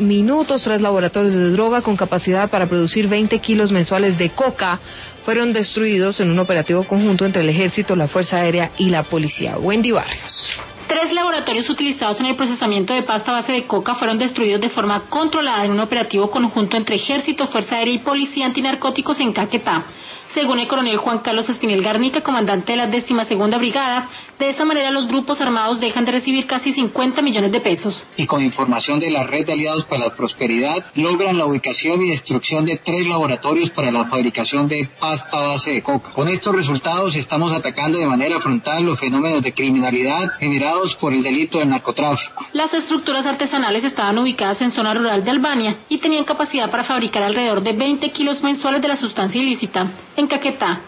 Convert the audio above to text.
minutos. 3 laboratorios de droga con capacidad para producir 20 kilos mensuales de coca fueron destruidos en un operativo conjunto entre el Ejército, la Fuerza Aérea y la Policía. Wendy Barrios. 3 laboratorios utilizados en el procesamiento de pasta base de coca fueron destruidos de forma controlada en un operativo conjunto entre Ejército, Fuerza Aérea y Policía Antinarcóticos en Caquetá. Según el coronel Juan Carlos Espinel Garnica, comandante de la 12ª Brigada, de esa manera los grupos armados dejan de recibir casi 50 millones de pesos. Y con información de la Red de Aliados para la Prosperidad, logran la ubicación y destrucción de 3 laboratorios para la fabricación de pasta base de coca. Con estos resultados estamos atacando de manera frontal los fenómenos de criminalidad generados por el delito del narcotráfico. Las estructuras artesanales estaban ubicadas en zona rural de Albania y tenían capacidad para fabricar alrededor de 20 kilos mensuales de la sustancia ilícita. En Caquetá,